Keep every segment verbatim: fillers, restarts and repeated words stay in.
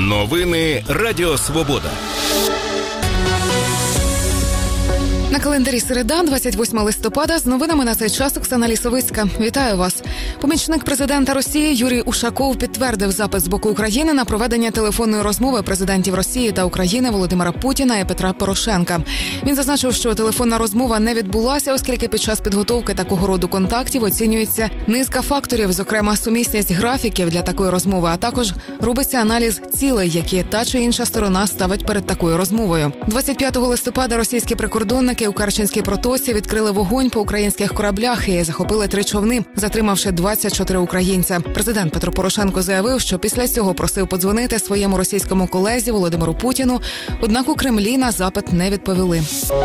Новини Радіо Свобода. На календарі середа, двадцять восьмого листопада, з новинами на цей час Оксана Лісовицька. Вітаю вас. Помічник президента Росії Юрій Ушаков підтвердив запит з боку України на проведення телефонної розмови президентів Росії та України Володимира Путіна і Петра Порошенка. Він зазначив, що телефонна розмова не відбулася, оскільки під час підготовки такого роду контактів оцінюється низка факторів, зокрема сумісність графіків для такої розмови, а також робиться аналіз цілей, які та чи інша сторона ставить перед такою розмовою. двадцять п'ятого листопада російські прикордонники у Керченській протоці відкрили вогонь по українських кораблях і захопили три човни, затримавши двадцять чотири українця. Президент Петро Порошенко заявив, що після цього просив подзвонити своєму російському колезі Володимиру Путіну, однак у Кремлі на запит не відповіли.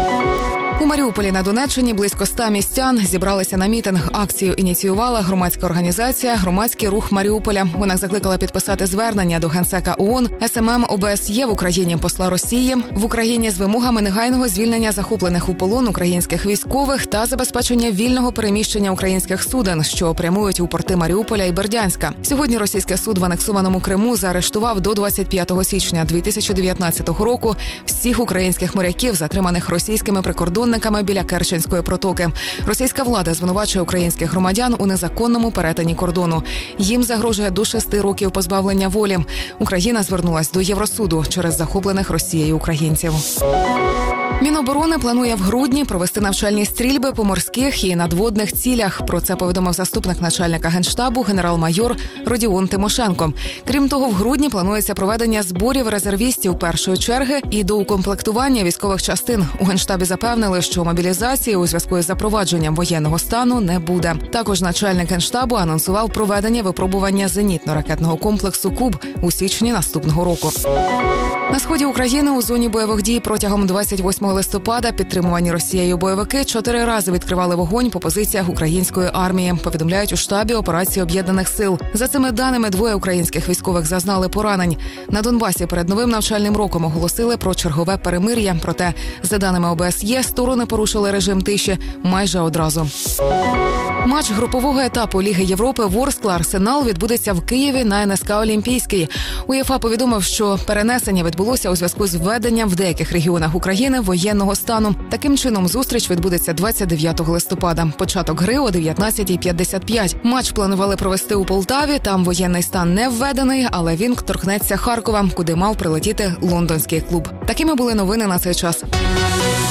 У Маріуполі на Донеччині близько ста містян зібралися на мітинг. Акцію ініціювала громадська організація «Громадський рух Маріуполя». Вона закликала підписати звернення до генсека ООН, ес ем ем о бе ес є в Україні посла Росії в Україні з вимогами негайного звільнення захоплених у полон українських військових та забезпечення вільного переміщення українських суден, що прямують у порти Маріуполя і Бердянська. Сьогодні російський суд в анексованому Криму заарештував до двадцять п'ятого січня дві тисячі дев'ятнадцятого року всіх українських моряків, затриманих російськими прикордонниками біля Керченської протоки. Російська влада звинувачує українських громадян у незаконному перетині кордону. Їм загрожує до шести років позбавлення волі. Україна звернулась до Євросуду через захоплених Росією українців. Міноборони планує в грудні провести навчальні стрільби по морських і надводних цілях. Про це повідомив заступник начальника Генштабу генерал-майор Родіон Тимошенко. Крім того, в грудні планується проведення зборів резервістів першої черги і доукомплектування військових частин. У Генштабі запевнили, що мобілізації у зв'язку із запровадженням воєнного стану не буде. Також начальник Генштабу анонсував проведення випробування зенітно-ракетного комплексу «Куб» у січні наступного року. На сході України у зоні бойових дій протягом двадцять восьмого листопада підтримувані Росією бойовики чотири рази відкривали вогонь по позиціях української армії, повідомляють у штабі операції Об'єднаних сил. За цими даними, двоє українських військових зазнали поранень. На Донбасі перед новим навчальним роком оголосили про чергове перемир'я, проте, за даними о бе ес є, сторони порушили режим тиші майже одразу. Матч групового етапу Ліги Європи Ворскла Арсенал відбудеться в Києві на ен ес ка Олімпійський. УЄФА повідомив, що перенесення відбулося у зв'язку з введенням в деяких регіонах України воєнного стану. Таким чином, зустріч відбудеться двадцять дев'ятого листопада. Початок гри о дев'ятнадцятій п'ятдесят п'ять. Матч планували провести у Полтаві, там воєнний стан не введений, але він торкнеться Харкова, куди мав прилетіти лондонський клуб. Такими були новини на цей час.